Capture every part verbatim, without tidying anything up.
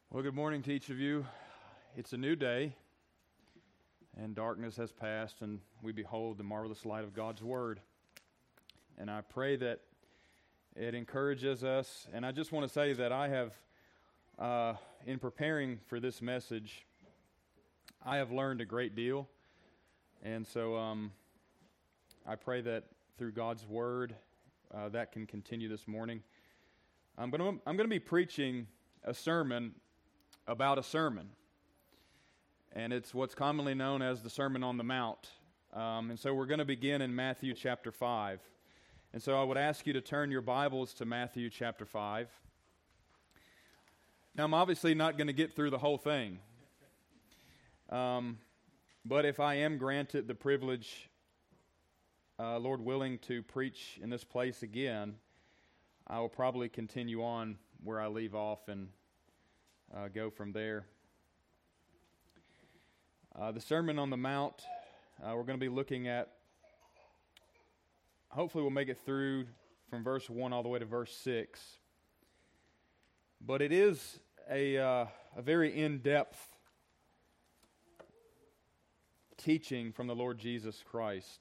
Well, good morning to each of you. It's a new day, and darkness has passed, and we behold the marvelous light of God's Word. And I pray that it encourages us. And I just want to say that I have, uh, in preparing for this message, I have learned a great deal. And so um, I pray that through God's Word, uh, that can continue this morning. Um, but I'm, I'm going to be preaching a sermon about a sermon, and it's what's commonly known as the Sermon on the Mount. Um, and so we're going to begin in Matthew chapter five. And so I would ask you to turn your Bibles to Matthew chapter five. Now, I'm obviously not going to get through the whole thing, um, but if I am granted the privilege, uh, Lord willing, to preach in this place again, I will probably continue on where I leave off and Uh, go from there. Uh, the Sermon on the Mount, uh, we're going to be looking at, hopefully we'll make it through from verse one all the way to verse six. But it is a, uh, a very in-depth teaching from the Lord Jesus Christ.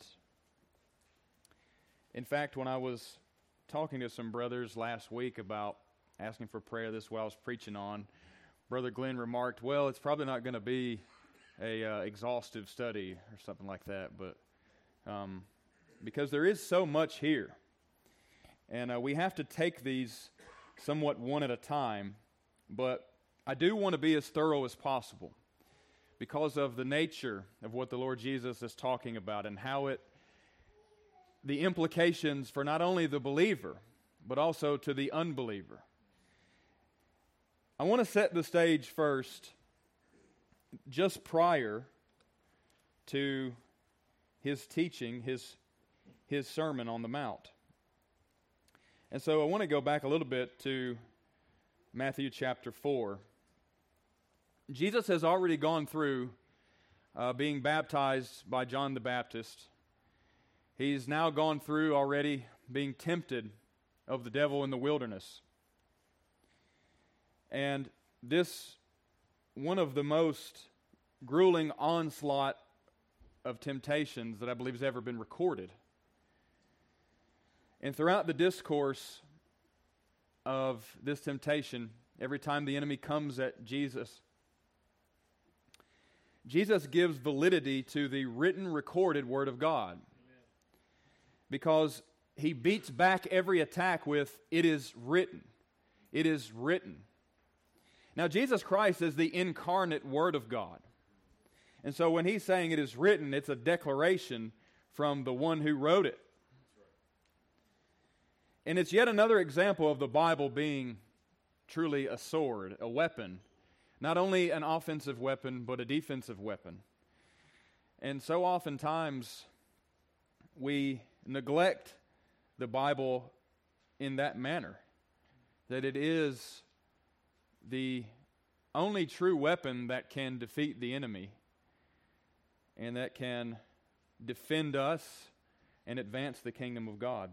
In fact, when I was talking to some brothers last week about asking for prayer, this is what I was preaching on, Brother Glenn remarked, well, it's probably not going to be a uh, exhaustive study or something like that, but um, because there is so much here, and uh, we have to take these somewhat one at a time, but I do want to be as thorough as possible because of the nature of what the Lord Jesus is talking about and how it, the implications for not only the believer, but also to the unbeliever. I want to set the stage first, just prior to his teaching, his, his Sermon on the Mount. And so I want to go back a little bit to Matthew chapter four. Jesus has already gone through uh, being baptized by John the Baptist. He's now gone through already being tempted of the devil in the wilderness. And this, one of the most grueling onslaught of temptations that I believe has ever been recorded. And throughout the discourse of this temptation, every time the enemy comes at Jesus, Jesus gives validity to the written, recorded Word of God. Amen. Because he beats back every attack with, "It is written. It is written." Now, Jesus Christ is the incarnate Word of God. And so when he's saying it is written, it's a declaration from the one who wrote it. And it's yet another example of the Bible being truly a sword, a weapon. Not only an offensive weapon, but a defensive weapon. And so oftentimes we neglect the Bible in that manner, that it is the only true weapon that can defeat the enemy and that can defend us and advance the kingdom of God.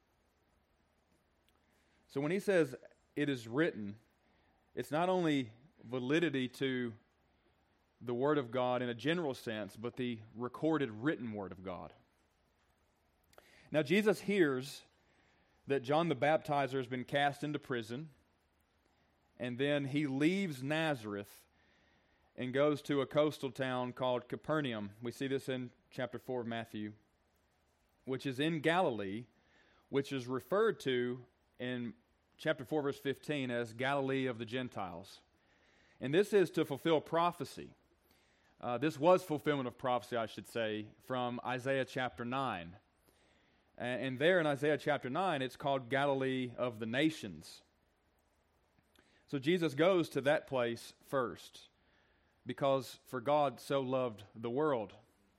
So when he says it is written, it's not only validity to the Word of God in a general sense, but the recorded written Word of God. Now Jesus hears that John the Baptizer has been cast into prison, and then he leaves Nazareth and goes to a coastal town called Capernaum. We see this in chapter four of Matthew, which is in Galilee, which is referred to in chapter four, verse fifteen as Galilee of the Gentiles. And this is to fulfill prophecy. Uh, this was fulfillment of prophecy, I should say, from Isaiah chapter nine. And, and there in Isaiah chapter nine, it's called Galilee of the Nations. So Jesus goes to that place first, because for God so loved the world.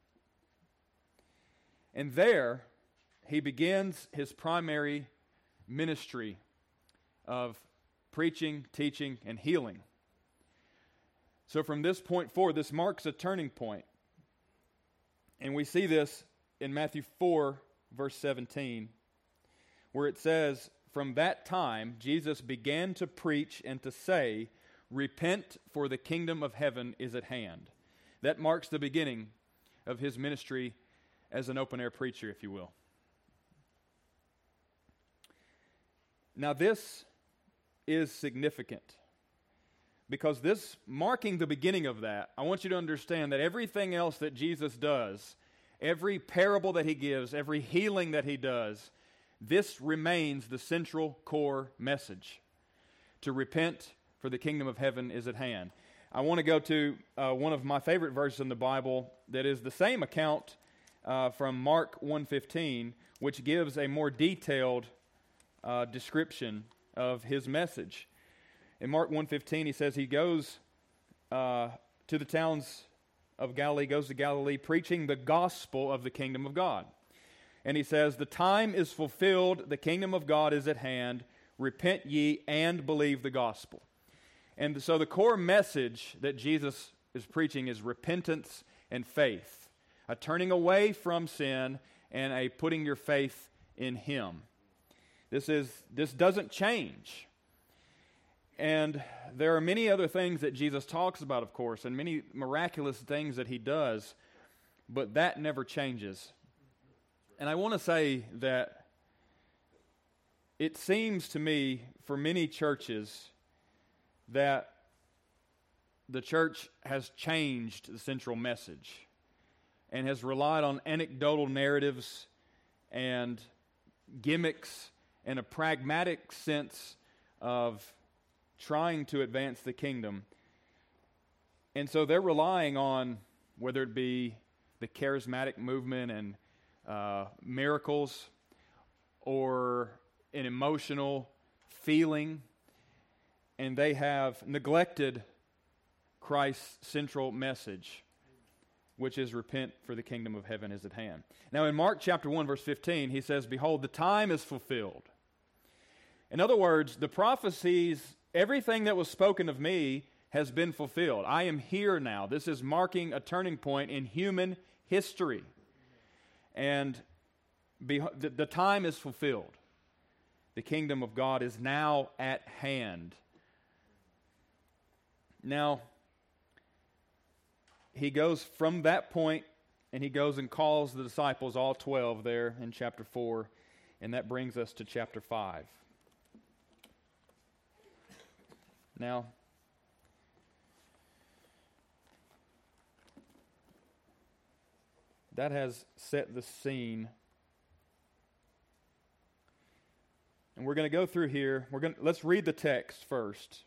And there, he begins his primary ministry of preaching, teaching, and healing. So from this point forward, this marks a turning point. And we see this in Matthew four, verse seventeen, where it says, "From that time, Jesus began to preach and to say, Repent, for the kingdom of heaven is at hand. That marks the beginning of his ministry as an open-air preacher, if you will. Now this is significant, because this marking the beginning of that, I want you to understand that everything else that Jesus does, every parable that he gives, every healing that he does, this remains the central core message. To repent, for the kingdom of heaven is at hand. I want to go to uh, one of my favorite verses in the Bible that is the same account uh, from Mark one fifteen, which gives a more detailed uh, description of his message. In Mark one fifteen, he says he goes uh, to the towns of Galilee, goes to Galilee, preaching the gospel of the kingdom of God. And he says, the time is fulfilled, the kingdom of God is at hand, repent ye and believe the gospel. And so the core message that Jesus is preaching is repentance and faith, a turning away from sin and a putting your faith in him. This is this doesn't change. And there are many other things that Jesus talks about, of course, and many miraculous things that he does, but that never changes. And I want to say that it seems to me for many churches that the church has changed the central message and has relied on anecdotal narratives and gimmicks and a pragmatic sense of trying to advance the kingdom. And so they're relying on, whether it be the charismatic movement and uh, miracles or an emotional feeling, and they have neglected Christ's central message, which is repent, for the kingdom of heaven is at hand. Now in Mark chapter one, verse fifteen, he says, behold, the time is fulfilled. In other words, the prophecies, everything that was spoken of me has been fulfilled. I am here now. This is marking a turning point in human history. And be, the, the time is fulfilled. The kingdom of God is now at hand. Now, he goes from that point, and he goes and calls the disciples, all twelve there in chapter four, and that brings us to chapter five. Now, that has set the scene. And we're going to go through here. We're going to, let's read the text first.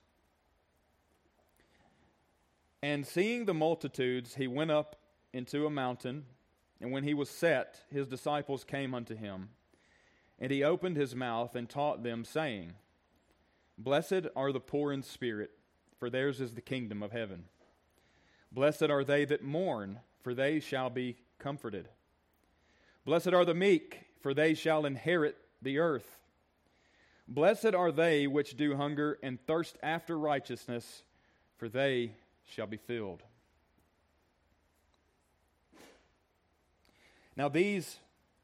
And seeing the multitudes, he went up into a mountain, and when he was set, his disciples came unto him. And he opened his mouth and taught them, saying, Blessed are the poor in spirit, for theirs is the kingdom of heaven. Blessed are they that mourn, for they shall be comforted. Blessed are the meek, for they shall inherit the earth. Blessed are they which do hunger and thirst after righteousness, for they shall be filled. Now these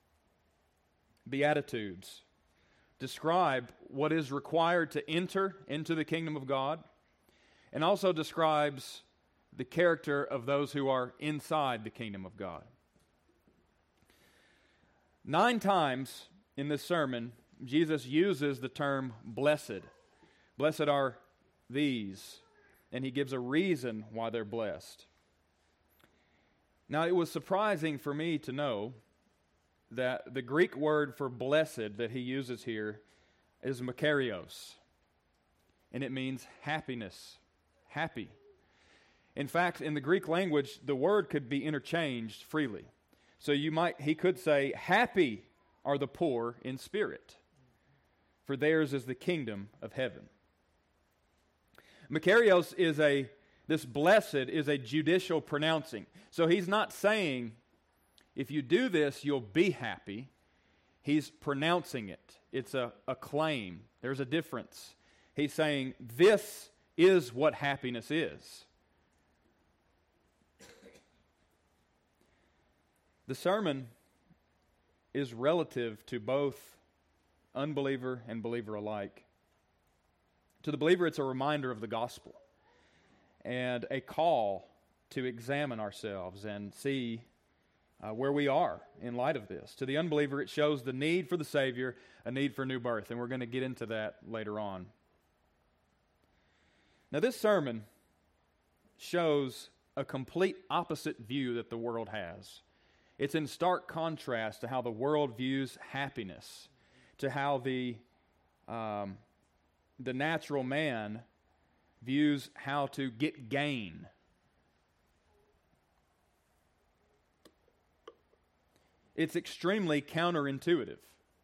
Beatitudes describe what is required to enter into the kingdom of God, and also describes the character of those who are inside the kingdom of God. Nine times in this sermon, Jesus uses the term blessed. Blessed are these. And he gives a reason why they're blessed. Now, it was surprising for me to know that the Greek word for blessed that he uses here is makarios. And it means happiness, happy. In fact, in the Greek language, the word could be interchanged freely. So you might, he could say, happy are the poor in spirit, for theirs is the kingdom of heaven. Makarios is a, this blessed is a judicial pronouncing. So he's not saying, if you do this, you'll be happy. He's pronouncing it. It's a, a claim. There's a difference. He's saying, this is what happiness is. The sermon is relative to both unbeliever and believer alike. To the believer, it's a reminder of the gospel. and a call to examine ourselves and see uh, where we are in light of this. To the unbeliever, it shows the need for the Savior, a need for new birth, and we're going to get into that later on. Now, this sermon shows a complete opposite view that the world has. It's in stark contrast to how the world views happiness, to how the um, the natural man views how to get gain. It's extremely counterintuitive.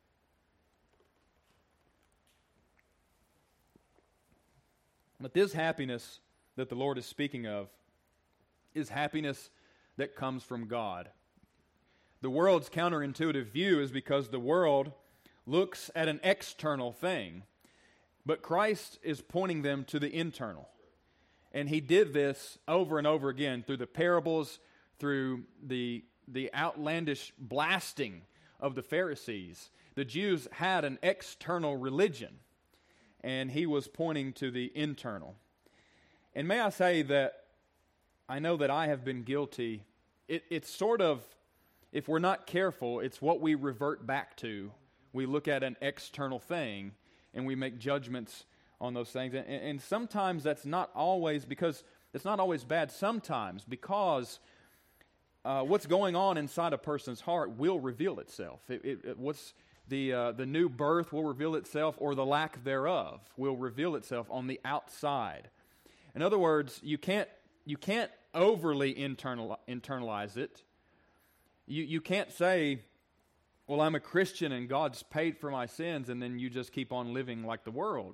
But this happiness that the Lord is speaking of is happiness that comes from God. The world's counterintuitive view is because the world looks at an external thing, but Christ is pointing them to the internal. And he did this over and over again through the parables, through the, the outlandish blasting of the Pharisees. The Jews had an external religion, and he was pointing to the internal. And may I say that I know that I have been guilty. It, it's sort of, if we're not careful, it's what we revert back to. We look at an external thing and we make judgments on those things. And, and sometimes that's not always, because it's not always bad, sometimes because uh, what's going on inside a person's heart will reveal itself. It, it, it, what's the, uh, the new birth will reveal itself, or the lack thereof will reveal itself on the outside. In other words, you can't you can't overly internal, internalize it. You you can't say, well, I'm a Christian and God's paid for my sins, and then you just keep on living like the world.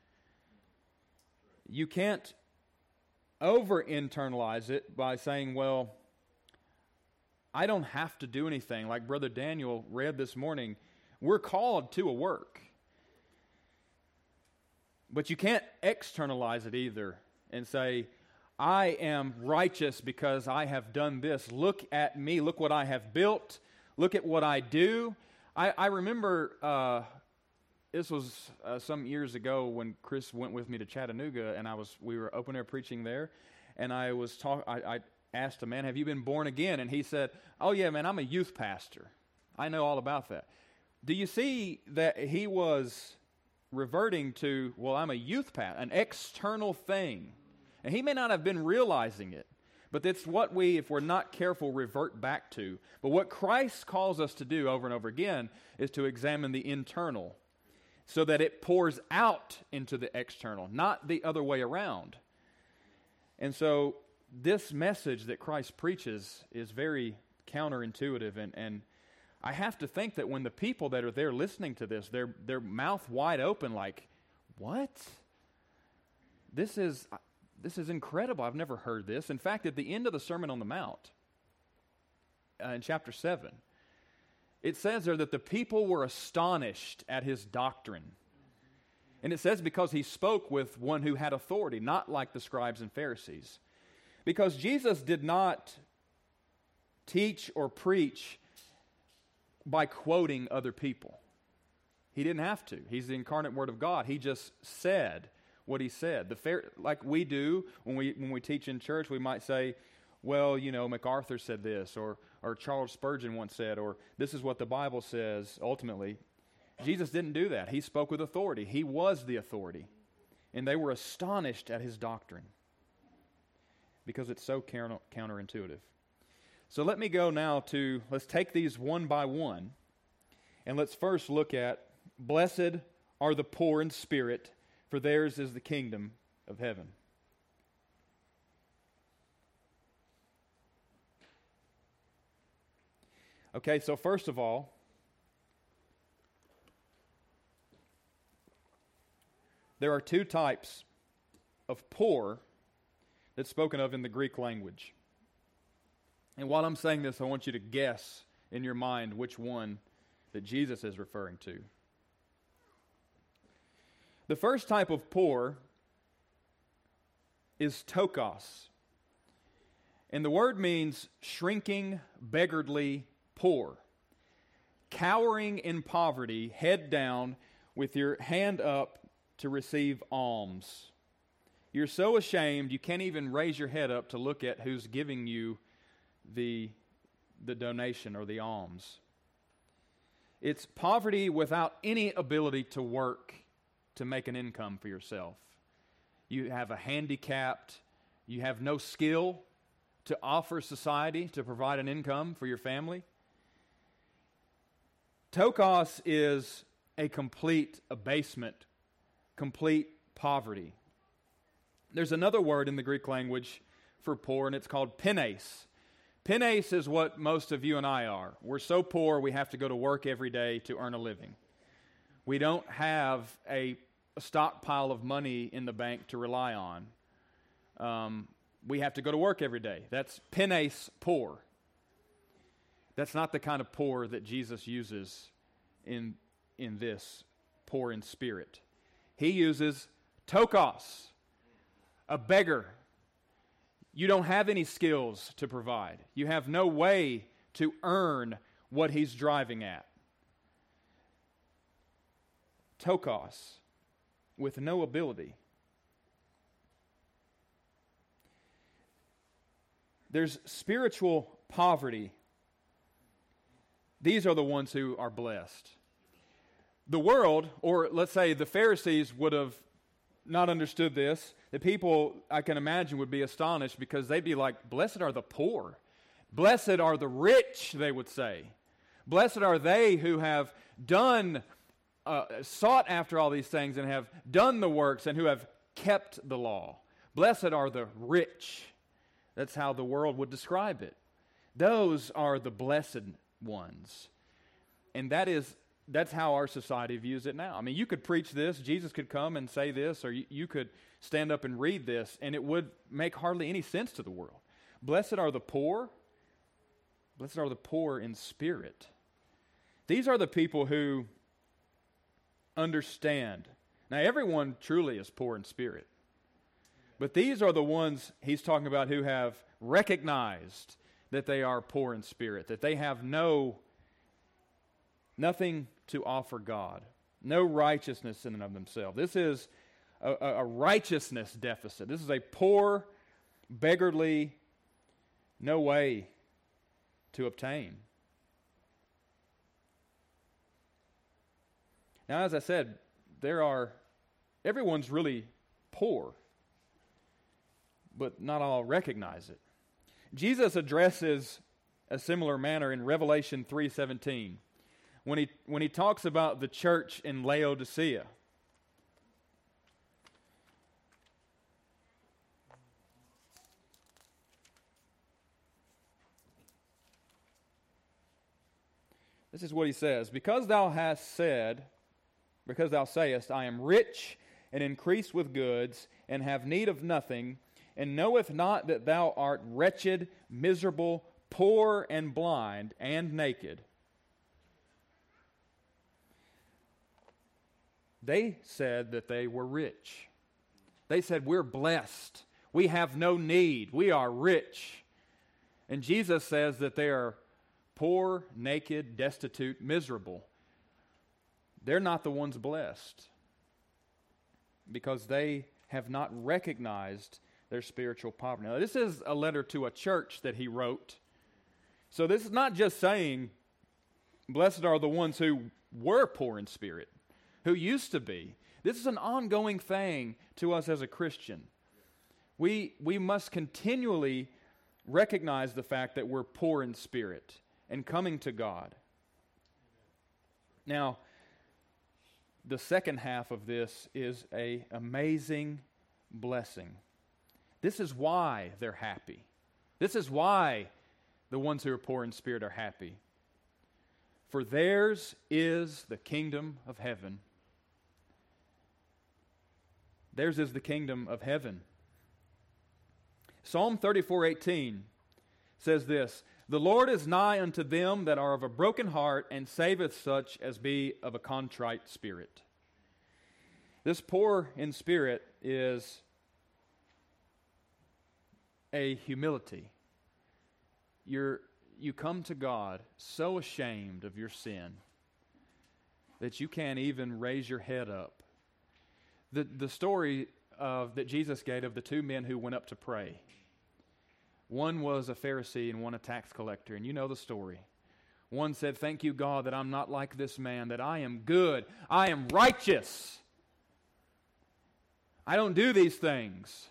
You can't over-internalize it by saying, well, I don't have to do anything. Like Brother Daniel read this morning, we're called to a work. But you can't externalize it either and say, I am righteous because I have done this. Look at me. Look what I have built. Look at what I do. I, I remember uh, this was uh, some years ago when Chris went with me to Chattanooga, and I was we were open air preaching there, and I was talk. I, I asked a man, "Have you been born again?" And he said, "Oh yeah, man, I'm a youth pastor. I know all about that." Do you see that he was reverting to, well, I'm a youth pastor, an external thing? And he may not have been realizing it, but that's what we, if we're not careful, revert back to. But what Christ calls us to do over and over again is to examine the internal so that it pours out into the external, not the other way around. And so this message that Christ preaches is very counterintuitive, and, and I have to think that when the people that are there listening to this, they're, their mouth wide open like, what? This is... This is incredible. I've never heard this. In fact, at the end of the Sermon on the Mount, uh, in chapter seven, it says there that the people were astonished at his doctrine. And it says because he spoke with one who had authority, not like the scribes and Pharisees. Because Jesus did not teach or preach by quoting other people. He didn't have to. He's the incarnate Word of God. He just said what he said. The fair, like we do when we when we teach in church, we might say, well, you know, MacArthur said this, or or Charles Spurgeon once said, or this is what the Bible says ultimately. Jesus didn't do that. He spoke with authority. He was the authority. And they were astonished at his doctrine because it's so counter, counterintuitive. So let me go now to, let's take these one by one, and let's first look at, blessed are the poor in spirit, for theirs is the kingdom of heaven. Okay, so first of all, there are two types of poor that's spoken of in the Greek language. And while I'm saying this, I want you to guess in your mind which one that Jesus is referring to. The first type of poor is tokos. And the word means shrinking, beggarly, poor. Cowering in poverty, head down, with your hand up to receive alms. You're so ashamed you can't even raise your head up to look at who's giving you the, the donation or the alms. It's poverty without any ability to work to make an income for yourself. You have a handicapped, you have no skill to offer society to provide an income for your family. Tokos is a complete abasement, complete poverty. There's another word in the Greek language for poor, and it's called penes. Penes is what most of you and I are. We're so poor we have to go to work every day to earn a living. We don't have a, a stockpile of money in the bank to rely on. Um, we have to go to work every day. That's penes poor. That's not the kind of poor that Jesus uses in, in this, poor in spirit. He uses tokos, a beggar. You don't have any skills to provide. You have no way to earn what he's driving at. Tokos, with no ability. There's spiritual poverty. These are the ones who are blessed. The world, or let's say the Pharisees, would have not understood this. The people, I can imagine, would be astonished because they'd be like, blessed are the poor. Blessed are the rich, they would say. Blessed are they who have done, uh, sought after all these things and have done the works and who have kept the law. Blessed are the rich. That's how the world would describe it. Those are the blessed ones. And that is that's how our society views it now. I mean, you could preach this, Jesus could come and say this, or you, you could stand up and read this, and it would make hardly any sense to the world. Blessed are the poor. Blessed are the poor in spirit. These are the people who understand. Now, everyone truly is poor in spirit. But these are the ones he's talking about who have recognized that they are poor in spirit, that they have no, nothing to offer God, no righteousness in and of themselves. This is a, a righteousness deficit. This is a poor, beggarly, no way to obtain. Now, as I said, there are, everyone's really poor, but not all recognize it. Jesus addresses a similar manner in Revelation three seventeen when he when he talks about the church in Laodicea. This is what he says: Because thou hast said, because thou sayest, I am rich and increase with goods, and have need of nothing, and knoweth not that thou art wretched, miserable, poor, and blind, and naked. They said that they were rich. They said, we're blessed. We have no need. We are rich. And Jesus says that they are poor, naked, destitute, miserable. They're not the ones blessed because they have not recognized their spiritual poverty. Now, this is a letter to a church that he wrote. So this is not just saying, blessed are the ones who were poor in spirit, who used to be. This is an ongoing thing to us as a Christian. We, we must continually recognize the fact that we're poor in spirit and coming to God. Now, the second half of this is an amazing blessing. This is why they're happy. This is why the ones who are poor in spirit are happy. For theirs is the kingdom of heaven. Theirs is the kingdom of heaven. Psalm thirty-four eighteen says this: The Lord is nigh unto them that are of a broken heart, and saveth such as be of a contrite spirit. This poor in spirit is a humility. You're, you come to God so ashamed of your sin that you can't even raise your head up. The, the story of that Jesus gave of the two men who went up to pray. One was a Pharisee and one a tax collector, and you know the story. One said, "Thank you, God, that I'm not like this man, that I am good, I am righteous. I don't do these things."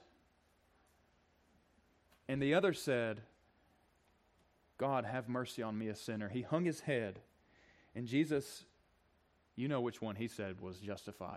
And the other said, "God, have mercy on me, a sinner." He hung his head, and Jesus, you know which one he said was justified.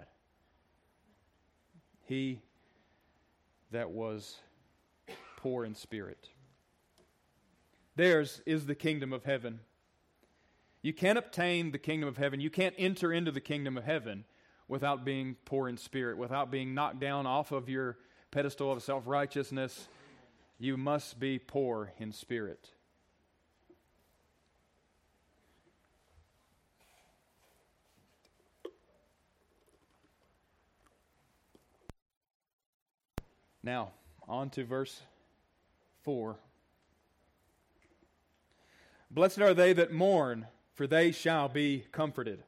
He that was poor in spirit. Theirs is the kingdom of heaven. You can't obtain the kingdom of heaven. You can't enter into the kingdom of heaven without being poor in spirit, without being knocked down off of your pedestal of self-righteousness. You must be poor in spirit. Now, on to verse four. "Blessed are they that mourn, for they shall be comforted."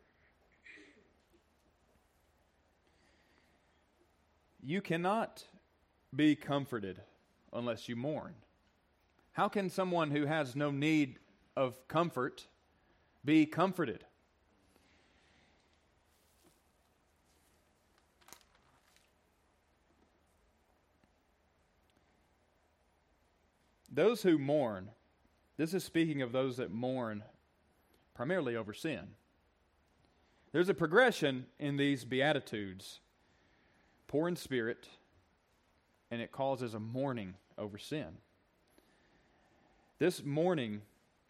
You cannot be comforted unless you mourn. How can someone who has no need of comfort be comforted? Those who mourn, this is speaking of those that mourn primarily over sin. There's a progression in these Beatitudes. Poor in spirit, and it causes a mourning over sin. This mourning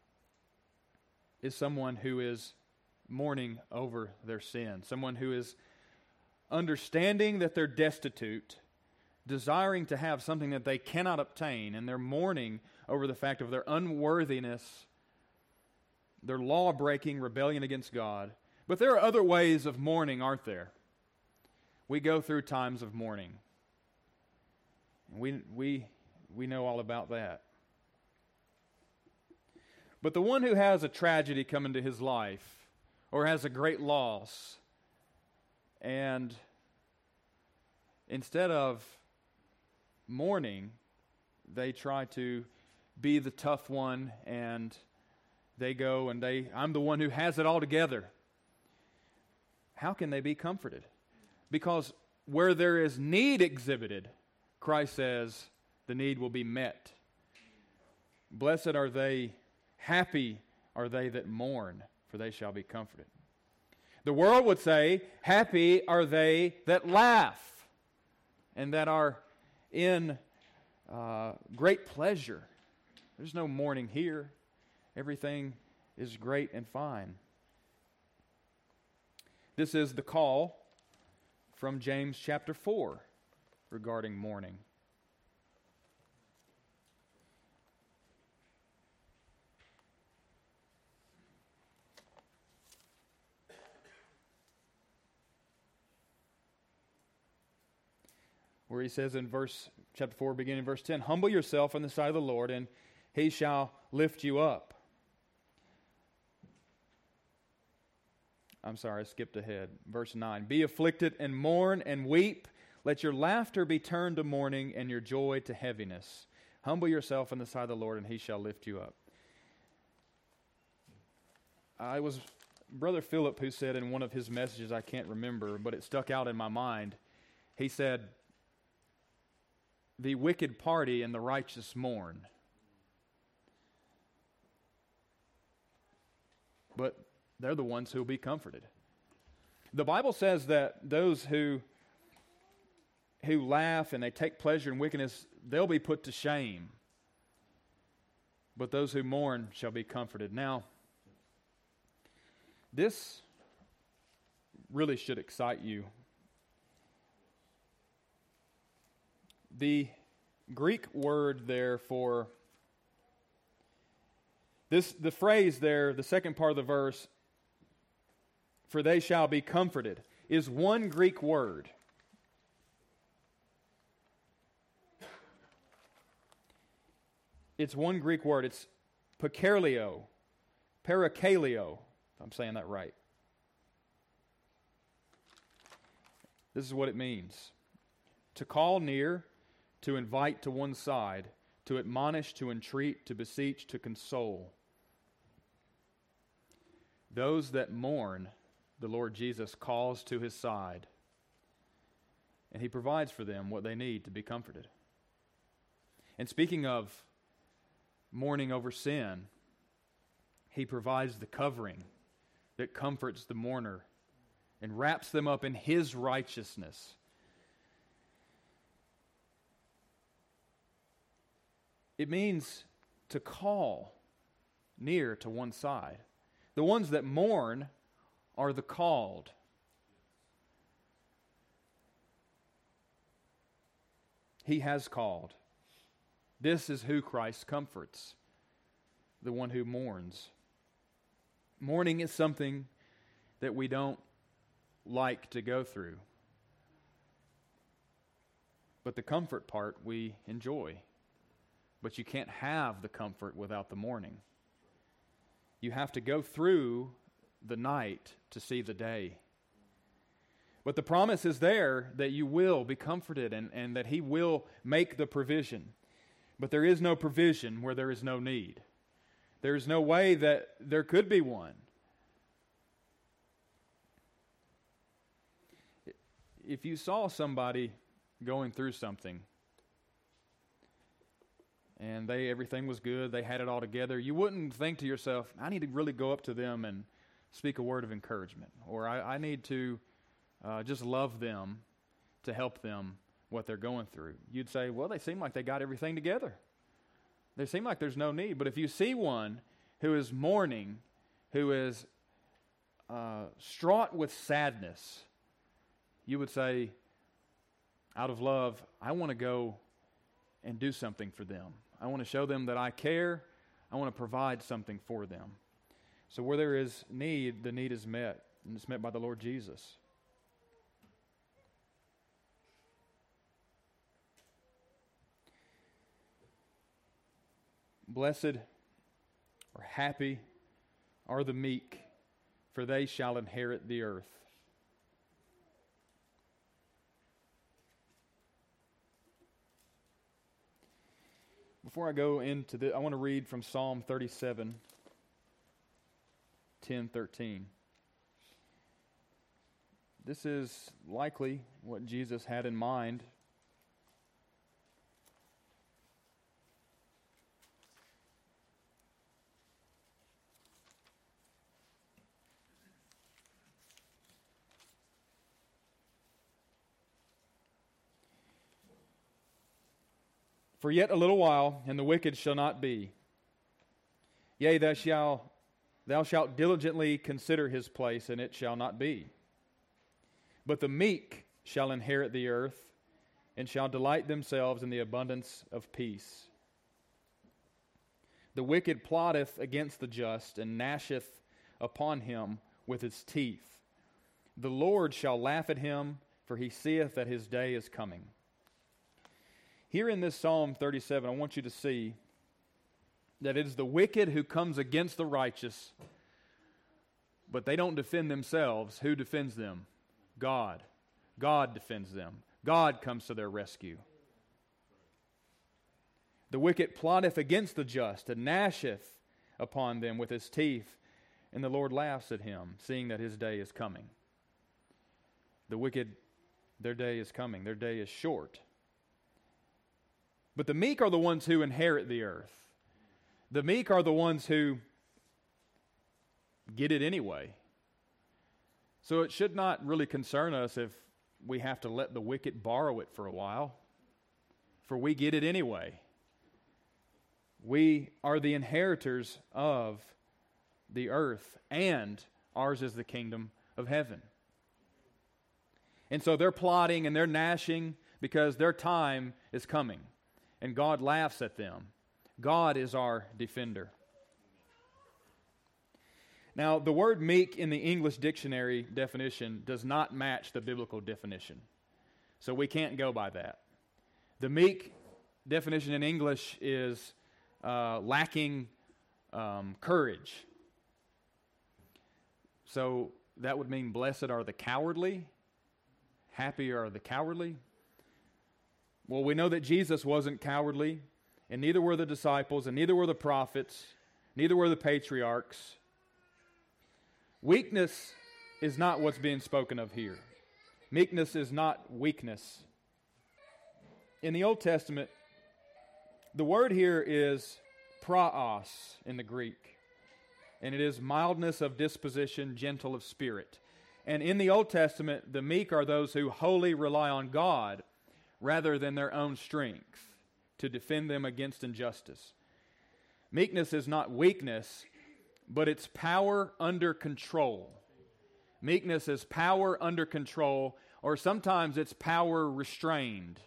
is someone who is mourning over their sin, someone who is understanding that they're destitute, desiring to have something that they cannot obtain, and they're mourning over the fact of their unworthiness, their law-breaking rebellion against God. But there are other ways of mourning, aren't there? We go through times of mourning. We, we, we know all about that. But the one who has a tragedy come into his life, or has a great loss, and instead of mourning, they try to be the tough one, and they go and they, I'm the one who has it all together. How can they be comforted? Because where there is need exhibited, Christ says the need will be met. Blessed are they, happy are they that mourn, for they shall be comforted. The world would say, happy are they that laugh, and that are in uh, great pleasure. There's no mourning here. Everything is great and fine. This is the call from James chapter four regarding mourning. Where he says in verse chapter four, beginning in verse ten, "Humble yourself in the sight of the Lord, and he shall lift you up." I'm sorry, I skipped ahead. Verse nine, "Be afflicted and mourn and weep. Let your laughter be turned to mourning and your joy to heaviness. Humble yourself in the sight of the Lord, and he shall lift you up." I was Brother Philip who said in one of his messages, I can't remember, but it stuck out in my mind. He said, "The wicked party and the righteous mourn, but they're the ones who will be comforted." The Bible says that those who who laugh and they take pleasure in wickedness, they'll be put to shame. But those who mourn shall be comforted. Now, this really should excite you. The Greek word there for this, the phrase there, the second part of the verse, "for they shall be comforted," is one Greek word. It's one Greek word. It's pakarleo, parakaleo, if I'm saying that right. This is what it means. to call near, to invite to one side, to admonish, to entreat, to beseech, to console. Those that mourn, the Lord Jesus calls to his side, and he provides for them what they need to be comforted. And speaking of mourning over sin, he provides the covering that comforts the mourner and wraps them up in his righteousness. It means to call near to one side. The ones that mourn are the called. He has called. This is who Christ comforts, the one who mourns. Mourning is something that we don't like to go through. But the comfort part we enjoy. But you can't have the comfort without the mourning. You have to go through the night to see the day. But the promise is there that you will be comforted and, and that he will make the provision. But there is no provision where there is no need. There is no way that there could be one. If you saw somebody going through something and they everything was good, they had it all together, you wouldn't think to yourself, I need to really go up to them and speak a word of encouragement, or I, I need to uh, just love them to help them what they're going through. You'd say, well, they seem like they got everything together. They seem like there's no need. But if you see one who is mourning, who is uh, straught with sadness, you would say, out of love, I want to go and do something for them. I want to show them that I care. I want to provide something for them. So where there is need, the need is met, and it's met by the Lord Jesus. Blessed or happy are the meek, for they shall inherit the earth. Before I go into this, I want to read from Psalm thirty-seven, ten, thirteen. This is likely what Jesus had in mind. For yet a little while, and the wicked shall not be. Yea, thou shalt, thou shalt diligently consider his place, and it shall not be. But the meek shall inherit the earth, and shall delight themselves in the abundance of peace. The wicked plotteth against the just, and gnasheth upon him with his teeth. The Lord shall laugh at him, for he seeth that his day is coming. Here in this Psalm thirty-seven, I want you to see that it is the wicked who comes against the righteous, but they don't defend themselves. Who defends them? God. God defends them. God comes to their rescue. The wicked plotteth against the just, and gnasheth upon them with his teeth, and the Lord laughs at him, seeing that his day is coming. The wicked, their day is coming. Their day is short. But the meek are the ones who inherit the earth. The meek are the ones who get it anyway. So it should not really concern us if we have to let the wicked borrow it for a while, for we get it anyway. We are the inheritors of the earth, and ours is the kingdom of heaven. And so they're plotting and they're gnashing because their time is coming. And God laughs at them. God is our defender. Now, the word meek in the English dictionary definition does not match the biblical definition. So we can't go by that. The meek definition in English is uh, lacking um, courage. So that would mean blessed are the cowardly, happy are the cowardly. Well, we know that Jesus wasn't cowardly, and neither were the disciples, and neither were the prophets, neither were the patriarchs. Weakness is not what's being spoken of here. Meekness is not weakness. In the Old Testament, the word here is praos in the Greek, and it is mildness of disposition, gentle of spirit. And in the Old Testament, the meek are those who wholly rely on God rather than their own strength to defend them against injustice. Meekness is not weakness, but it's power under control. Meekness is power under control, or sometimes it's power restrained.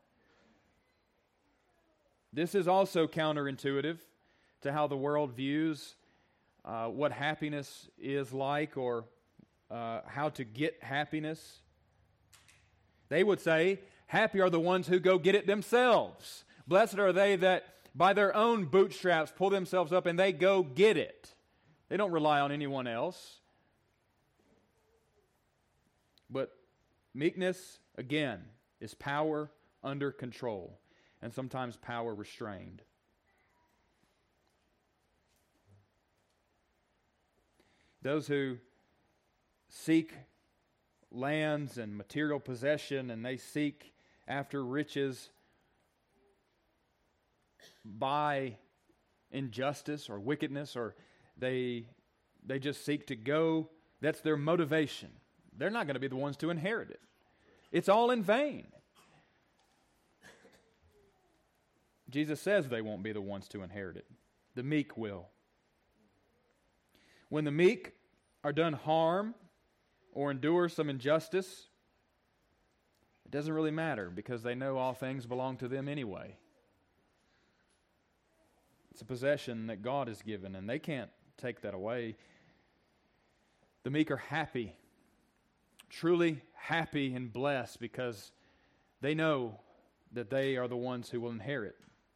This is also counterintuitive to how the world views uh, what happiness is like, or uh, how to get happiness. They would say, happy are the ones who go get it themselves. Blessed are they that by their own bootstraps pull themselves up and they go get it. They don't rely on anyone else. But meekness, again, is power under control, and sometimes power restrained. Those who seek lands and material possession, and they seek after riches by injustice or wickedness, or they they just seek to go, that's their motivation. They're not going to be the ones to inherit it. It's all in vain. Jesus says they won't be the ones to inherit it. The meek will. When the meek are done harm or endure some injustice, it doesn't really matter because they know all things belong to them anyway. It's a possession that God has given, and they can't take that away. The meek are happy, truly happy and blessed, because they know that they are the ones who will inherit.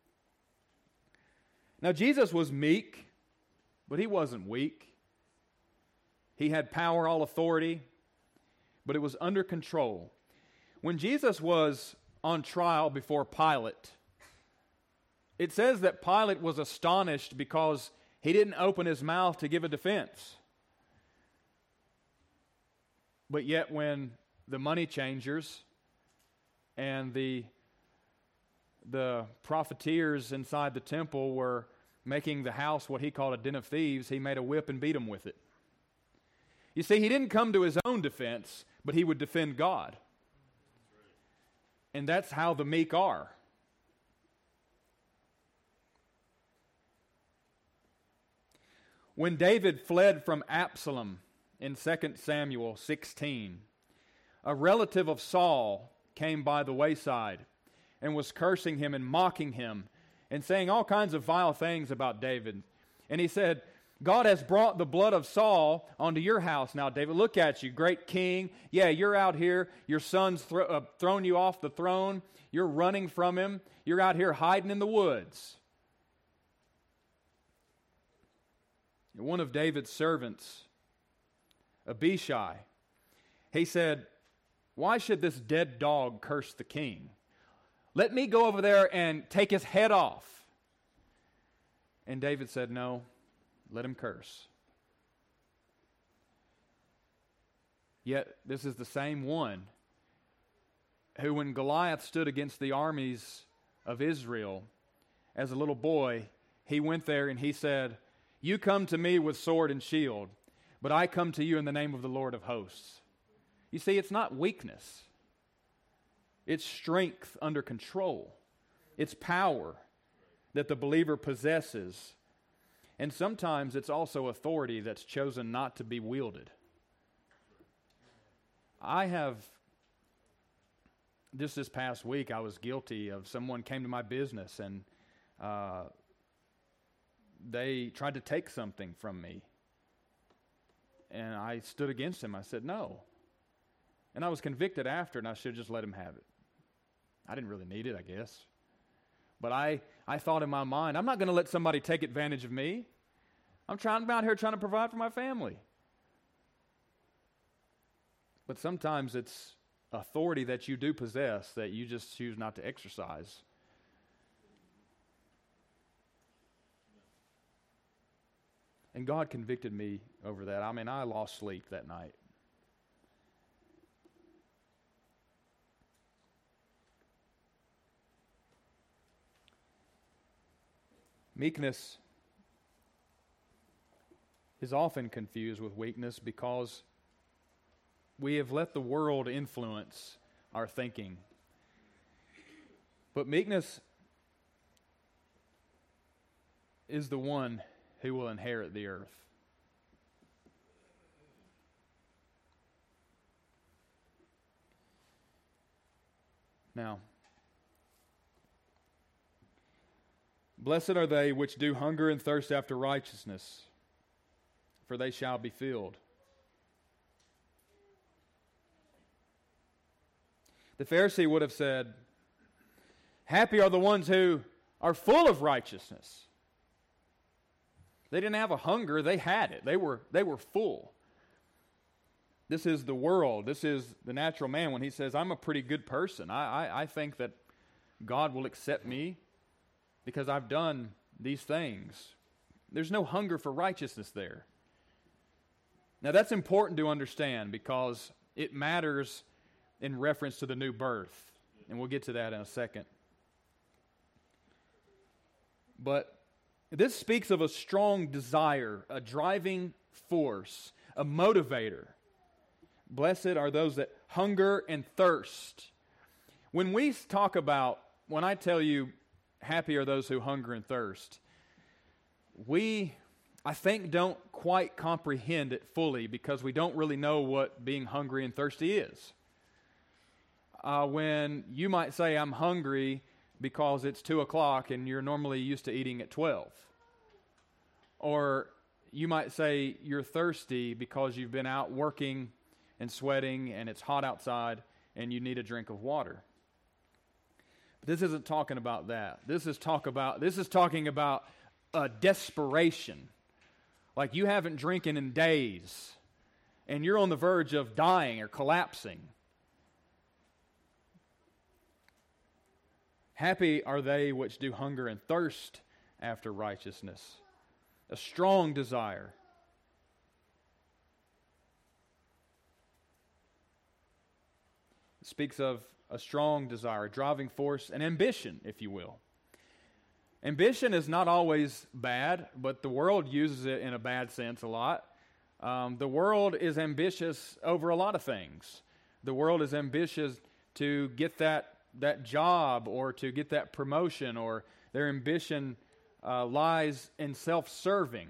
Now, Jesus was meek, but he wasn't weak. He had power, all authority, but it was under control. When Jesus was on trial before Pilate, it says that Pilate was astonished because he didn't open his mouth to give a defense. But yet when the money changers and the, the profiteers inside the temple were making the house what he called a den of thieves, he made a whip and beat them with it. You see, he didn't come to his own defense, but he would defend God. And that's how the meek are. When David fled from Absalom in Second Samuel sixteen, a relative of Saul came by the wayside and was cursing him and mocking him and saying all kinds of vile things about David. And he said, God has brought the blood of Saul onto your house now, David. Look at you, great king. Yeah, you're out here. Your son's thro- uh, thrown you off the throne. You're running from him. You're out here hiding in the woods. One of David's servants, Abishai, he said, why should this dead dog curse the king? Let me go over there and take his head off. And David said, no, let him curse. Yet this is the same one who, when Goliath stood against the armies of Israel as a little boy, he went there and he said, you come to me with sword and shield, but I come to you in the name of the Lord of hosts. You see, it's not weakness. It's strength under control. It's power that the believer possesses. And sometimes it's also authority that's chosen not to be wielded. I have, just this past week, I was guilty of someone came to my business and uh, they tried to take something from me. And I stood against him. I said, no. And I was convicted after, and I should have just let him have it. I didn't really need it, I guess. But I, I thought in my mind, I'm not going to let somebody take advantage of me. I'm trying, I'm out here trying to provide for my family. But sometimes it's authority that you do possess that you just choose not to exercise. And God convicted me over that. I mean, I lost sleep that night. Meekness is often confused with weakness because we have let the world influence our thinking. But meekness is the one who will inherit the earth. Now, blessed are they which do hunger and thirst after righteousness, for they shall be filled. The Pharisee would have said, happy are the ones who are full of righteousness. They didn't have a hunger, they had it. They were, they were full. This is the world. This is the natural man when he says, I'm a pretty good person. I, I, I think that God will accept me because I've done these things. There's no hunger for righteousness there. Now that's important to understand because it matters in reference to the new birth. And we'll get to that in a second. But this speaks of a strong desire, a driving force, a motivator. Blessed are those that hunger and thirst. When we talk about, when I tell you, happy are those who hunger and thirst, we, I think, don't quite comprehend it fully because we don't really know what being hungry and thirsty is. Uh, when you might say, I'm hungry because it's two o'clock and you're normally used to eating at twelve. Or you might say you're thirsty because you've been out working and sweating and it's hot outside and you need a drink of water. But this isn't talking about that. This is talk about this is talking about a desperation. Like you haven't drinking in days and you're on the verge of dying or collapsing. Happy are they which do hunger and thirst after righteousness. A strong desire. It speaks of a strong desire, a driving force, an ambition, if you will. Ambition is not always bad, but the world uses it in a bad sense a lot. Um, the world is ambitious over a lot of things. The world is ambitious to get that that job or to get that promotion, or their ambition uh, lies in self-serving.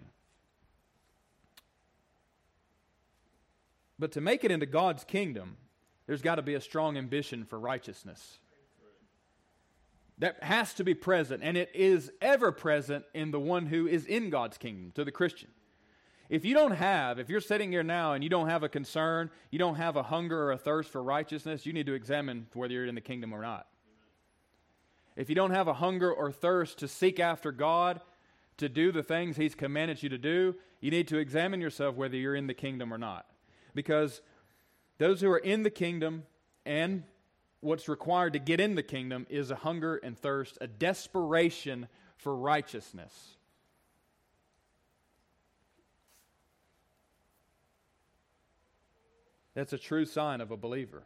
But to make it into God's kingdom, there's got to be a strong ambition for righteousness. That has to be present, and it is ever present in the one who is in God's kingdom, to the Christian. If you don't have, if you're sitting here now and you don't have a concern, you don't have a hunger or a thirst for righteousness, you need to examine whether you're in the kingdom or not. If you don't have a hunger or thirst to seek after God, to do the things He's commanded you to do, you need to examine yourself whether you're in the kingdom or not. Because those who are in the kingdom and what's required to get in the kingdom is a hunger and thirst, a desperation for righteousness. That's a true sign of a believer.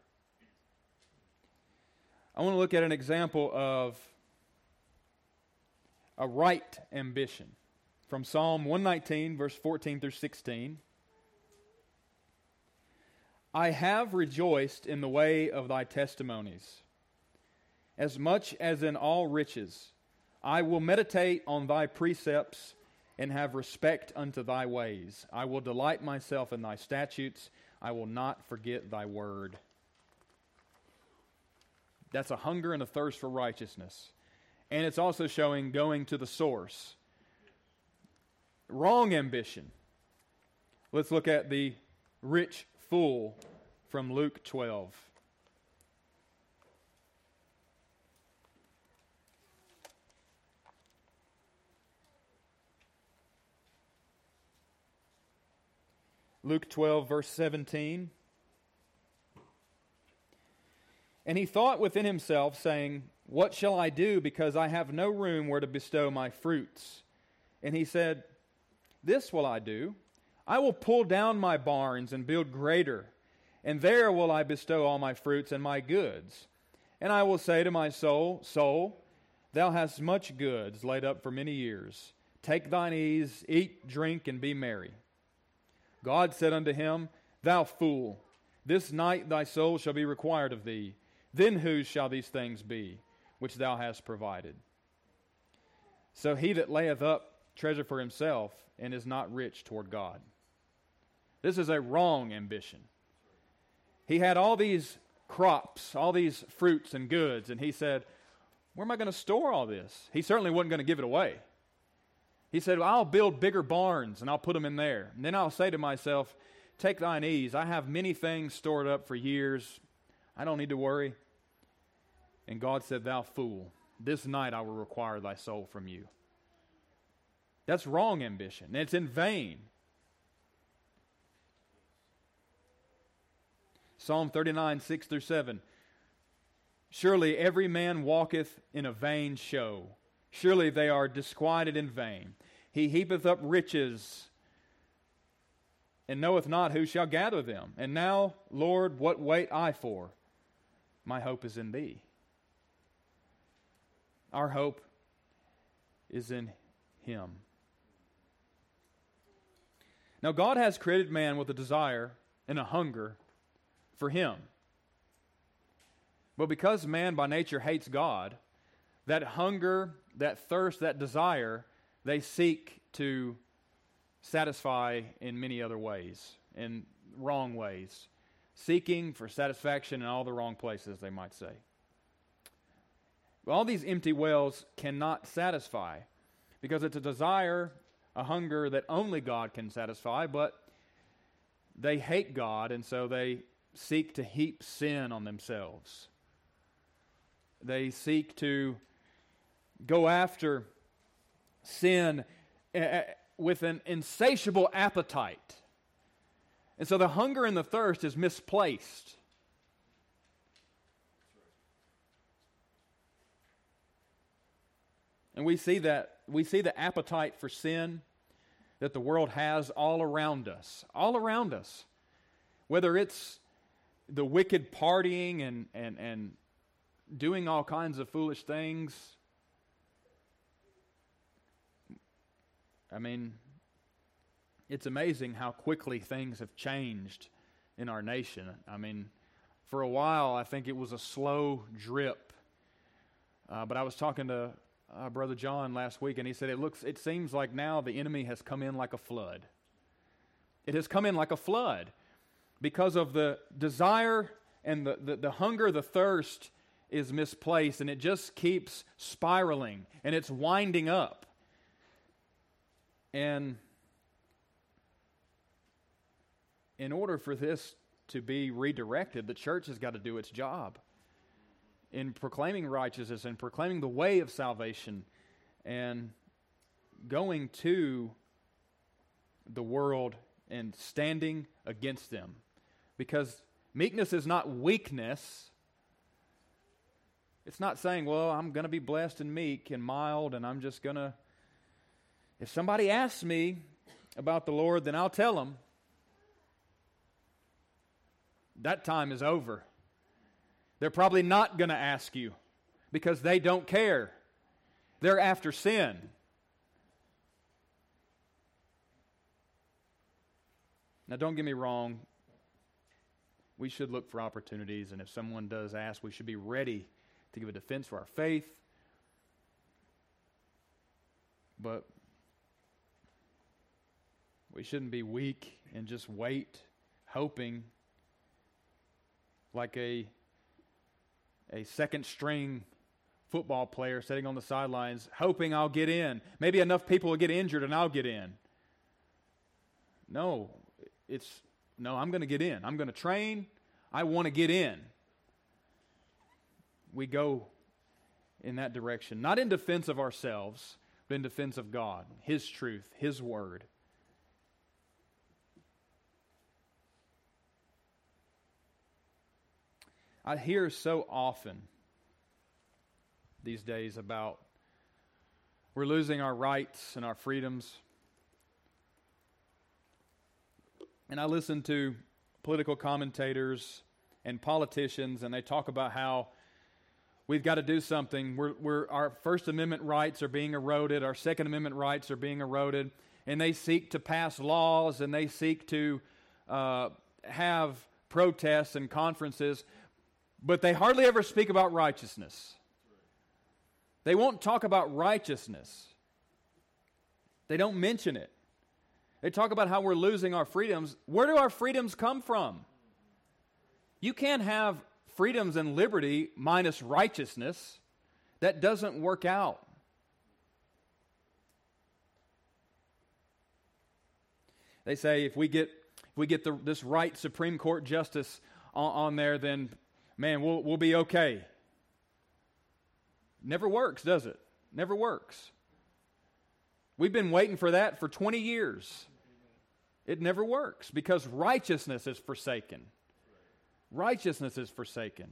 I want to look at an example of a right ambition from Psalm one nineteen, verse fourteen through sixteen. I have rejoiced in the way of thy testimonies, as much as in all riches. I will meditate on thy precepts and have respect unto thy ways. I will delight myself in thy statutes. I will not forget thy word. That's a hunger and a thirst for righteousness. And it's also showing going to the source. Wrong ambition. Let's look at the rich fool from Luke twelve. Luke twelve, verse seventeen. And he thought within himself, saying, What shall I do, because I have no room where to bestow my fruits? And he said, This will I do. I will pull down my barns and build greater, and there will I bestow all my fruits and my goods. And I will say to my soul, Soul, thou hast much goods laid up for many years. Take thine ease, eat, drink, and be merry. God said unto him, Thou fool, this night thy soul shall be required of thee. Then whose shall these things be, which thou hast provided? So he that layeth up treasure for himself, and is not rich toward God. This is a wrong ambition. He had all these crops, all these fruits and goods, and he said, where am I going to store all this? He certainly wasn't going to give it away. He said, well, I'll build bigger barns, and I'll put them in there. And then I'll say to myself, take thine ease. I have many things stored up for years. I don't need to worry. And God said, thou fool, this night I will require thy soul from you. That's wrong ambition, and it's in vain. Psalm thirty-nine, six through seven. Surely every man walketh in a vain show. Surely they are disquieted in vain. He heapeth up riches, and knoweth not who shall gather them. And now, Lord, what wait I for? My hope is in thee. Our hope is in him. Now, God has created man with a desire and a hunger for him. But because man by nature hates God, that hunger, that thirst, that desire, they seek to satisfy in many other ways, in wrong ways, seeking for satisfaction in all the wrong places, they might say. All these empty wells cannot satisfy because it's a desire, a hunger that only God can satisfy, but they hate God, and so they seek to heap sin on themselves. They seek to go after sin uh, with an insatiable appetite. And so the hunger and the thirst is misplaced. And we see that we see the appetite for sin that the world has all around us, all around us. Whether it's the wicked partying and, and, and doing all kinds of foolish things. I mean, it's amazing how quickly things have changed in our nation. I mean, for a while, I think it was a slow drip. Uh, but I was talking to uh, Brother John last week, and he said, it looks, it seems like now the enemy has come in like a flood. It has come in like a flood because of the desire and the, the, the hunger, the thirst is misplaced, and it just keeps spiraling, and it's winding up. And in order for this to be redirected, the church has got to do its job in proclaiming righteousness and proclaiming the way of salvation and going to the world and standing against them. Because meekness is not weakness. It's not saying, well, I'm going to be blessed and meek and mild, and I'm just going to, if somebody asks me about the Lord, then I'll tell them. That time is over. They're probably not going to ask you because they don't care. They're after sin. Now, don't get me wrong. We should look for opportunities, and if someone does ask, we should be ready to give a defense for our faith. But we shouldn't be weak and just wait, hoping like a a second-string football player sitting on the sidelines, hoping I'll get in. Maybe enough people will get injured and I'll get in. No, it's, no, I'm going to get in. I'm going to train. I want to get in. We go in that direction, not in defense of ourselves, but in defense of God, His truth, His word. I hear so often these days about we're losing our rights and our freedoms. And I listen to political commentators and politicians, and they talk about how we've got to do something. We're, we're, our First Amendment rights are being eroded. Our Second Amendment rights are being eroded. And they seek to pass laws, and they seek to uh, have protests and conferences. But they hardly ever speak about righteousness. They won't talk about righteousness. They don't mention it. They talk about how we're losing our freedoms. Where do our freedoms come from? You can't have freedoms and liberty minus righteousness. That doesn't work out. They say if we get if we get the, this right Supreme Court justice on, on there, then man, we'll we'll be okay. Never works, does it? Never works. We've been waiting for that for twenty years. It never works because righteousness is forsaken. Righteousness is forsaken.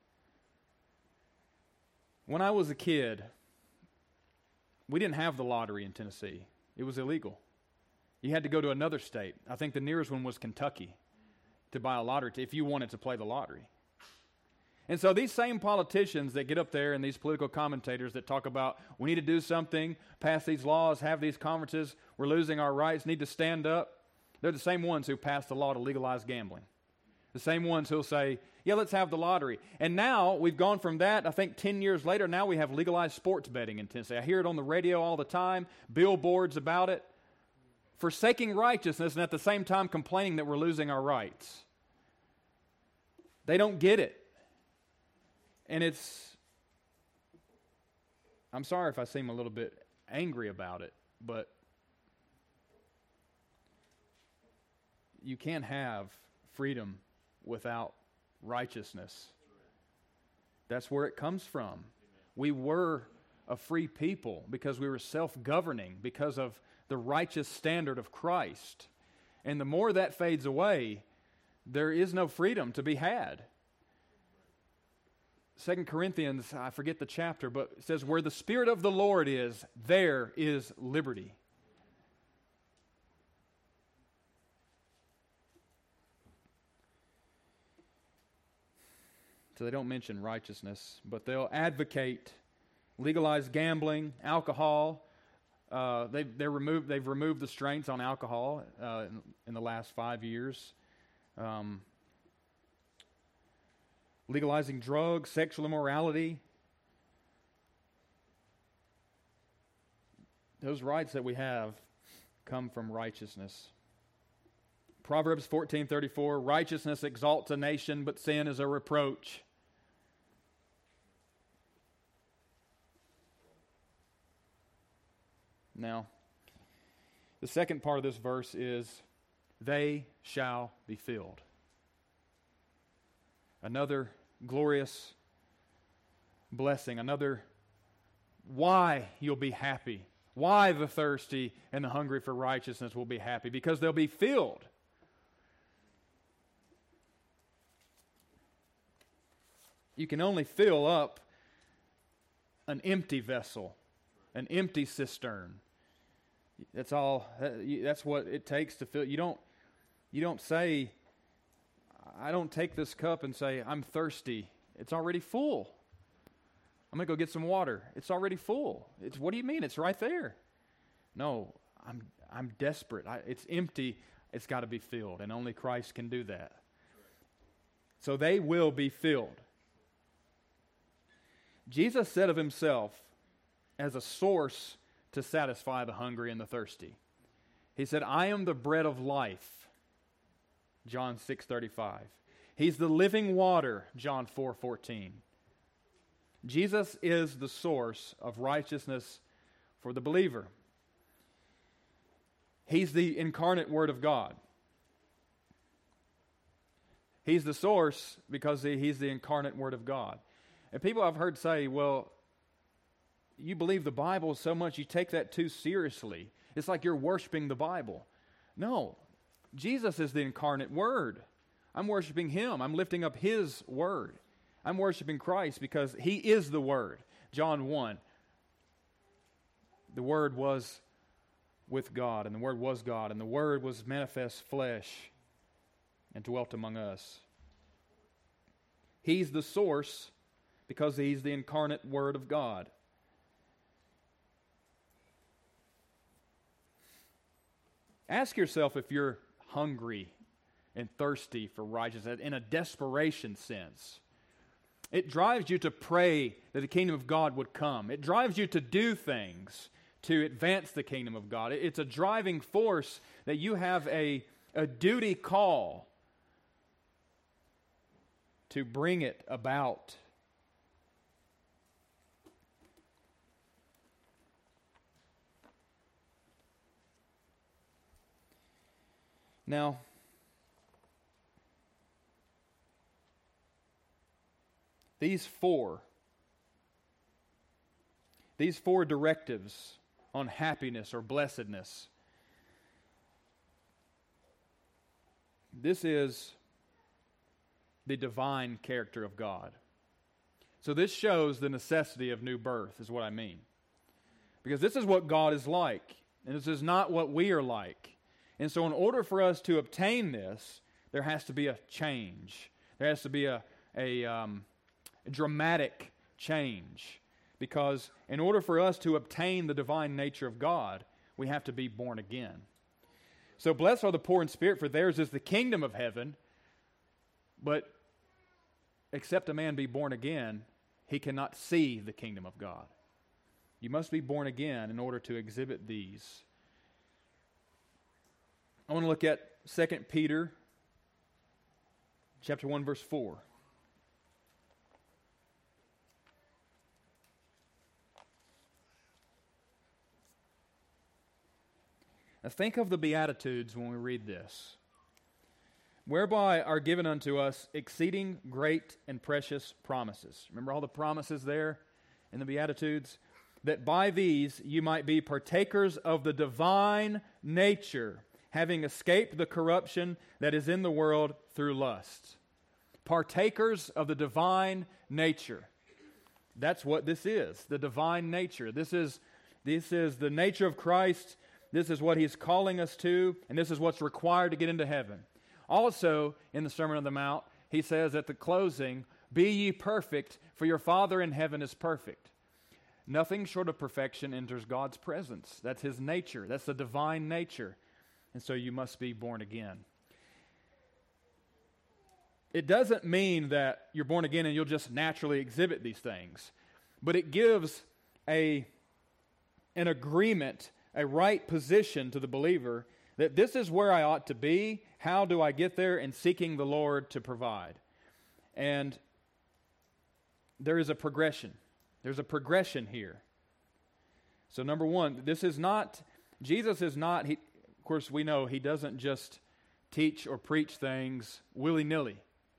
When I was a kid, we didn't have the lottery in Tennessee. It was illegal. You had to go to another state. I think the nearest one was Kentucky to buy a lottery t- if you wanted to play the lottery. And so these same politicians that get up there and these political commentators that talk about we need to do something, pass these laws, have these conferences, we're losing our rights, need to stand up, they're the same ones who passed the law to legalize gambling. The same ones who'll say, yeah, let's have the lottery. And now we've gone from that, I think ten years later, now we have legalized sports betting in Tennessee. I hear it on the radio all the time, billboards about it. Forsaking righteousness and at the same time complaining that we're losing our rights. They don't get it. And it's, I'm sorry if I seem a little bit angry about it, but you can't have freedom without righteousness. That's where it comes from. We were a free people because we were self-governing because of the righteous standard of Christ. And the more that fades away, there is no freedom to be had. Second Corinthians, I forget the chapter, but it says, where the Spirit of the Lord is, there is liberty. So they don't mention righteousness, but they'll advocate legalized gambling, alcohol. Uh, they've, they're removed, they've removed the strains on alcohol uh, in, in the last five years. Um, legalizing drugs, sexual immorality. Those rights that we have come from righteousness. Proverbs fourteen thirty-four, righteousness exalts a nation, but sin is a reproach. Now, the second part of this verse is, they shall be filled. Another glorious blessing, another why you'll be happy. Why the thirsty and the hungry for righteousness will be happy, because they'll be filled. You can only fill up an empty vessel, an empty cistern. That's all. That's what it takes to fill. You don't. You don't say, I don't take this cup and say, I'm thirsty. It's already full. I'm going to go get some water. It's already full. It's, what do you mean? It's right there. No, I'm I'm desperate. I, it's empty. It's got to be filled, and only Christ can do that. So they will be filled. Jesus said of himself as a source to satisfy the hungry and the thirsty. He said, I am the bread of life, John six thirty-five. He's the living water, John four fourteen. Jesus is the source of righteousness for the believer. He's the incarnate Word of God. He's the source because he's the incarnate Word of God. And people I've heard say, well, you believe the Bible so much, you take that too seriously. It's like you're worshiping the Bible. No, Jesus is the incarnate Word. I'm worshiping Him. I'm lifting up His Word. I'm worshiping Christ because He is the Word. John one, the Word was with God, and the Word was God, and the Word was manifest flesh and dwelt among us. He's the source because He's the incarnate Word of God. Ask yourself if you're hungry and thirsty for righteousness in a desperation sense. It drives you to pray that the kingdom of God would come. It drives you to do things to advance the kingdom of God. It's a driving force that you have a, a duty call to bring it about. Now, these four, these four directives on happiness or blessedness, this is the divine character of God. So this shows the necessity of new birth, is what I mean. Because this is what God is like, and this is not what we are like. And so in order for us to obtain this, there has to be a change. There has to be a, a, um, a dramatic change. Because in order for us to obtain the divine nature of God, we have to be born again. So blessed are the poor in spirit, for theirs is the kingdom of heaven. But except a man be born again, he cannot see the kingdom of God. You must be born again in order to exhibit these. I want to look at Second Peter chapter one, verse four. Now think of the Beatitudes when we read this. Whereby are given unto us exceeding great and precious promises. Remember all the promises there in the Beatitudes? That by these you might be partakers of the divine nature, having escaped the corruption that is in the world through lust. Partakers of the divine nature. That's what this is, the divine nature. This is, this is the nature of Christ. This is what He's calling us to, and this is what's required to get into heaven. Also, in the Sermon on the Mount, He says at the closing, "Be ye perfect, for your Father in heaven is perfect." Nothing short of perfection enters God's presence. That's His nature. That's the divine nature. And so you must be born again. It doesn't mean that you're born again and you'll just naturally exhibit these things. But it gives a, an agreement, a right position to the believer that this is where I ought to be. How do I get there? And seeking the Lord to provide. And there is a progression. There's a progression here. So number one, this is not, Jesus is not, he, of course we know He doesn't just teach or preach things willy-nilly.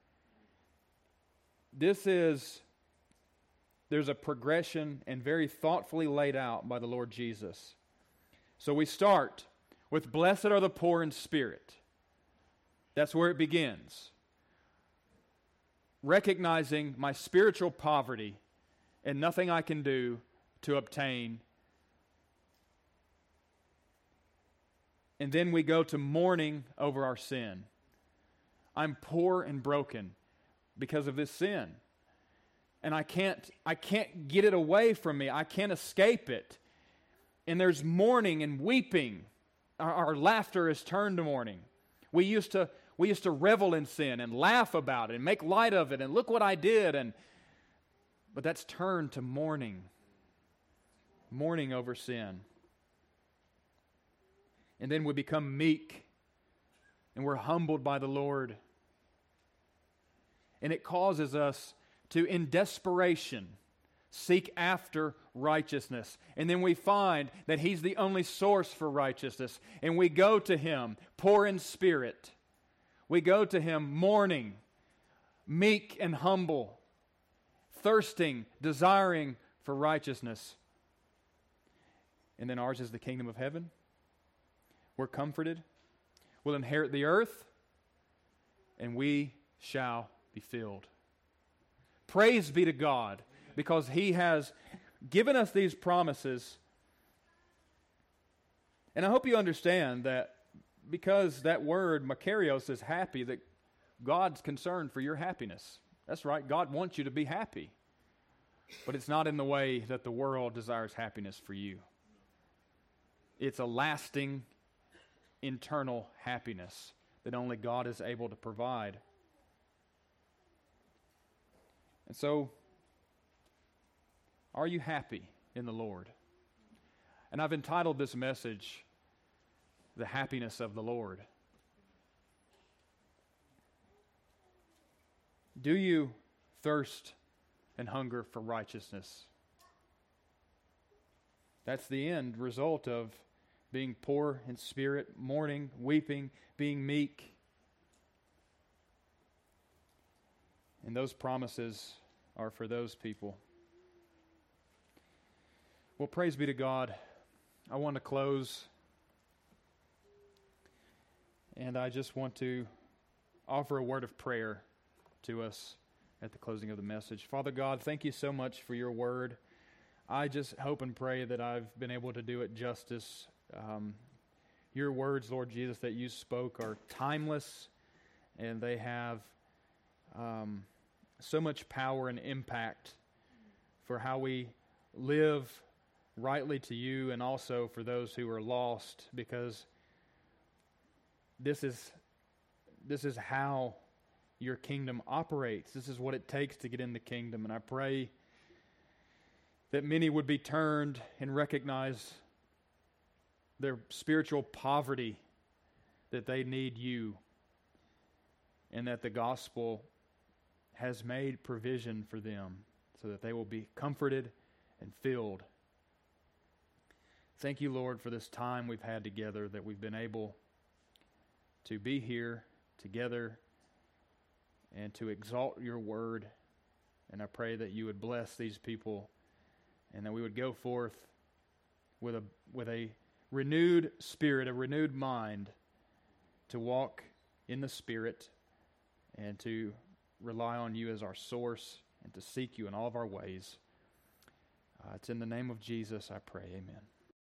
This is, there's a progression and very thoughtfully laid out by the Lord Jesus. So we start with blessed are the poor in spirit. That's where it begins. Recognizing my spiritual poverty and nothing I can do to obtain. And then we go to mourning over our sin. I'm poor and broken because of this sin. And I can't, I can't get it away from me. I can't escape it. And there's mourning and weeping. Our, our laughter is turned to mourning. We used to, we used to revel in sin and laugh about it and make light of it and look what I did. And but that's turned to mourning. Mourning over sin. And then we become meek. And we're humbled by the Lord. And it causes us to, in desperation, seek after righteousness. And then we find that He's the only source for righteousness. And we go to Him, poor in spirit. We go to Him mourning, meek and humble, thirsting, desiring for righteousness. And then ours is the kingdom of heaven. We're comforted. We'll inherit the earth, and we shall be filled. Praise be to God, because He has given us these promises. And I hope you understand that because that word, makarios, is happy, that God's concerned for your happiness. That's right, God wants you to be happy. But it's not in the way that the world desires happiness for you. It's a lasting, internal happiness that only God is able to provide. And so, are you happy in the Lord? And I've entitled this message, The Happiness of the Lord. Do you thirst and hunger for righteousness? That's the end result of being poor in spirit, mourning, weeping, being meek. And those promises are for those people. Well, praise be to God. I want to close, and I just want to offer a word of prayer to us at the closing of the message. Father God, thank you so much for your word. I just hope and pray that I've been able to do it justice. Um, your words, Lord Jesus, that you spoke are timeless, and they have um, so much power and impact for how we live rightly to you, and also for those who are lost, because this is this is how your kingdom operates. This is what it takes to get in the kingdom. And I pray that many would be turned and recognize their spiritual poverty, that they need you, and that the gospel has made provision for them so that they will be comforted and filled. Thank you, Lord, for this time we've had together, that we've been able to be here together and to exalt your word. And I pray that you would bless these people, and that we would go forth with a with a renewed spirit, a renewed mind, to walk in the Spirit and to rely on you as our source and to seek you in all of our ways. Uh, it's in the name of Jesus I pray. Amen.